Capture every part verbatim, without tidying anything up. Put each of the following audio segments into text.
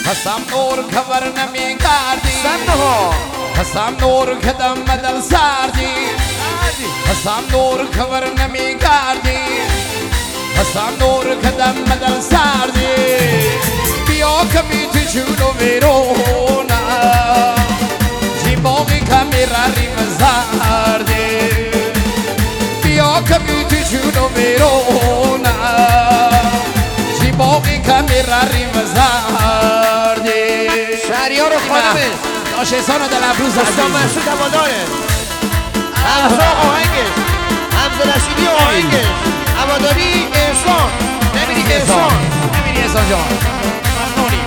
حسام نور خبر نمی کردی سنها حسام نور کدم مدل سردی حسام نور خبر نمی کردی حسام نور کدم مدل سردی بیا کمی تو جونو ویرونا جیباقی کمی راریم زردی بیا کمی تو جونو ویرونا جیباقی کمی راریم زردی شهریار و خانمه آشیسان دل افروز استان محسود هواداره حمزه آهنگش حمزه رشیدی آهنگش هواداری احسان نمیری احسان نمیری احسان جان ممنونی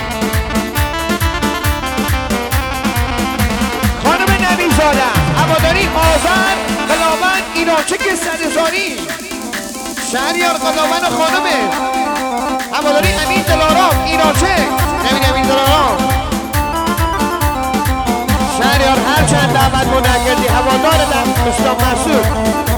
خانم نبی زاده هواداری آذر قلاوند ایرانچه که صدزاری شهریار قلاوند و خانمه هواداری امین دلارام ایرانچه نمیری امین دلارام شهریار هر چند دعوت منعقدی هوادار در استان محسود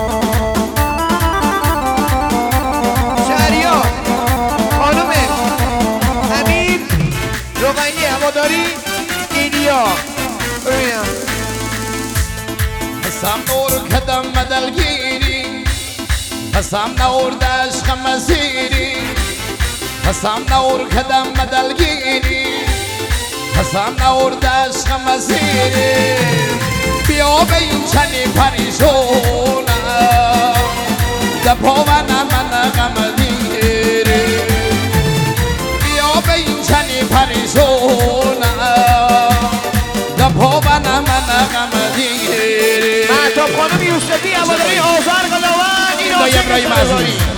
شهریار خانم امین روغنی هواداری ایدیا ببینم حسام نور کدم مدل گیری حسام نور دشق مسیری حسام نور کدم مدل گیری حسام نور دشق مسیری بیا به این چنی پریشونم دپاونا من غم دیری بیا به این چنی پریشونم دپاونا من غم دیری مهتاب خانم یوسفی هواداری آذر قلاوند ایرانچه که صدزاری